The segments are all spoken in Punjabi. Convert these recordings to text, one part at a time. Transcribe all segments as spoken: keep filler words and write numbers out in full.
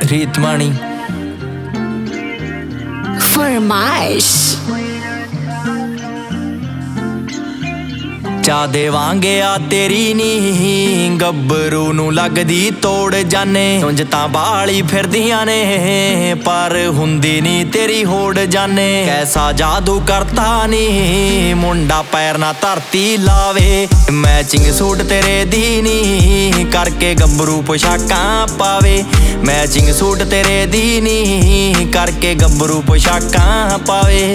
ਰੀਤ ਮਾਣੀ फरमाइश ਚਾ ਦੇਵਾਂਗੇ ਆ ਤੇਰੀ ਨੀ ਗੱਭਰੂ ਨੂੰ ਲੱਗਦੀ ਤੋੜ ਜਾਨੇ ਉਂਝ ਤਾਂ ਬਾਲੀ ਫਿਰਦੀਆਂ ਨੇ ਪਰ ਹੁੰਦੀ ਨੀ ਤੇਰੀ ਹੋੜ ਜਾਨੇ ਕੈਸਾ ਜਾਦੂ ਕਰਤਾ ਨੀ ਮੁੰਡਾ ਪੈਰ ਨਾ ਧਰਤੀ ਲਾਵੇ ਮੈਚਿੰਗ ਸੂਟ ਤੇਰੇ ਦੀ ਨੀ ਕਰਕੇ ਗੱਭਰੂ ਪੋਸ਼ਾਕਾਂ ਪਾਵੇ ਮੈਚਿੰਗ ਸੂਟ ਤੇਰੇ ਦੀ ਨੀ ਕਰਕੇ ਗੱਭਰੂ ਪੋਸ਼ਾਕਾਂ ਪਾਵੇ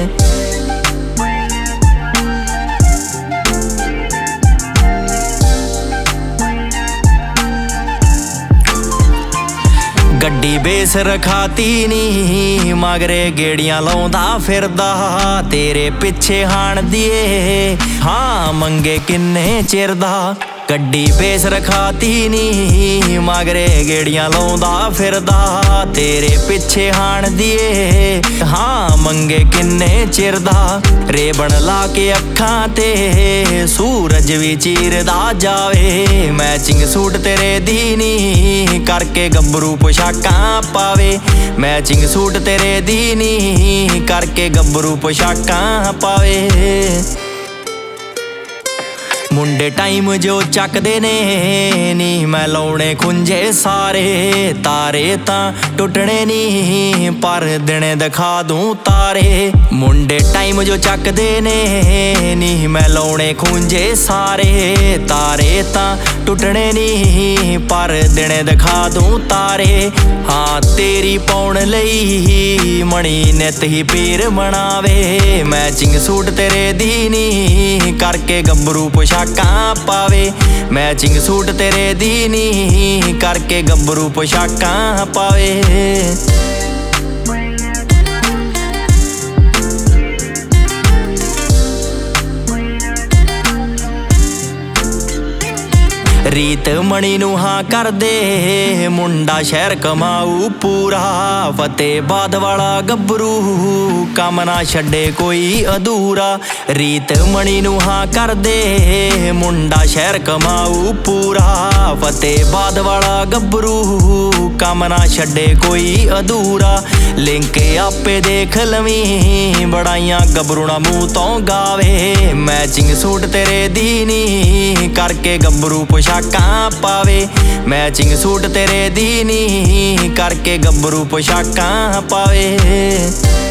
ਗੱਡੀ ਬੇਸ ਰਖਾਤੀ ਨੀ ਮਗਰੇ ਗੇੜੀਆਂ ਲਾਉਂਦਾ ਫਿਰਦਾ ਤੇਰੇ ਪਿੱਛੇ ਹਾਣ ਦੀਏ ਹਾਂ ਮੰਗੇ ਕਿੰਨੇ ਚਿਰ ਦਾ ਗੱਡੀ ਬੇਸ ਰਖਾਤੀ ਨੀ ਮਗਰੇ ਗੇੜੀਆਂ ਲਾਉਂਦਾ ਫਿਰਦਾ ਤੇਰੇ ਪਿੱਛੇ ਹਾਣ ਦੀਏ ਹਾਂ ਮੰਗੇ ਕਿੰਨੇ ਚਿਰ ਦਾ ਰੇਬਣ ਲਾ ਕੇ ਅੱਖਾਂ ਤੇ ਸੂਰਜ ਵੀ ਚੀਰਦਾ ਜਾਵੇ ਮੈਚਿੰਗ ਸੂਟ ਤੇਰੇ ਦੀ ਨੀ ਕਰਕੇ ਗੱਭਰੂ ਪੋਸ਼ਾਕਾਂ ਪਾਵੇ ਮੈਚਿੰਗ ਸੂਟ ਤੇਰੇ ਦੀ ਨੀ ਕਰਕੇ ਗੱਭਰੂ ਪੋਸ਼ਾਕਾਂ ਪਾਵੇ ਮੁੰਡੇ ਟਾਈਮ ਜੋ ਚੱਕਦੇ ਨੇ ਨੀ ਮੈਂ ਲਾਉਣੇ ਖੁੰਝੇ ਸਾਰੇ ਤਾਰੇ ਤਾਂ ਟੁੱਟਣੇ ਨੀ ਪਰ ਦਿਨੇ ਦਿਖਾ ਦੂੰ ਤਾਰੇ ਮੁੰਡੇ ਟਾਈਮ ਜੋ ਚੱਕਦੇ ਨੇ ਨੀ ਮੈਂ ਲਾਉਣੇ ਖੁੰਝੇ ਸਾਰੇ ਤਾਰੇ ਤਾਂ ਟੁੱਟਣੇ ਨੀ ਪਰ ਦਿਨੇ ਦਿਖਾ ਦੂੰ ਤਾਰੇ ਹਾਂ ਤੇਰੀ ਪਾਉਣ ਲਈ ਮਣੀ ਨਿਤ ਹੀ ਪੀਰ ਮਨਾਵੇ ਮੈਚਿੰਗ ਸੂਟ ਤੇਰੇ ਦੀ ਨੀ ਕਰਕੇ ਗੱਭਰੂ ਪੋਸ਼ਾਕਾਂ ਪਾਵੇ ਮੈਚਿੰਗ ਸੂਟ ਤੇਰੇ ਦੀ ਨੀ ਕਰਕੇ ਗੱਭਰੂ ਪੋਸ਼ਾਕਾਂ ਪਾਵੇ ਰੀਤ ਮਣੀ ਨੂੰ ਹਾਂ ਕਰਦੇ ਮੁੰਡਾ ਸ਼ਹਿਰ ਕਮਾਊ ਪੂਰਾ ਫਤਿਹਬਾਦ ਵਾਲਾ ਗੱਭਰੂ ਕੰਮ ਨਾ ਛੱਡੇ ਕੋਈ ਅਧੂਰਾ ਰੀਤ ਮਣੀ ਨੂੰ ਹਾਂ ਕਰਦੇ ਮੁੰਡਾ ਸ਼ਹਿਰ ਕਮਾਊ ਪੂਰਾ ਫਤਿਹਬਾਦ ਵਾਲਾ ਗੱਭਰੂ ਕੰਮ ਨਾ ਛੱਡੇ ਕੋਈ ਅਧੂਰਾ ਲਿੰਕ ਆਪੇ ਦੇਖ ਲਵੀਂ ਬੜਾਈਆਂ ਗੱਭਰੂ ਨਾ ਮੂੰਹ ਤੋਂ ਗਾਵੇ ਮੈਚਿੰਗ ਸੂਟ ਤੇਰੇ ਦੀ ਨੀ ਕਰਕੇ ਗੱਭਰੂ ਪੋਸ਼ਾਕਾਂ ਪਾਵੇ ਮੈਚਿੰਗ ਸੂਟ ਤੇਰੇ ਦੀ ਨੀ ਕਰਕੇ ਗੱਭਰੂ ਪੋਸ਼ਾਕਾਂ ਪਾਵੇ।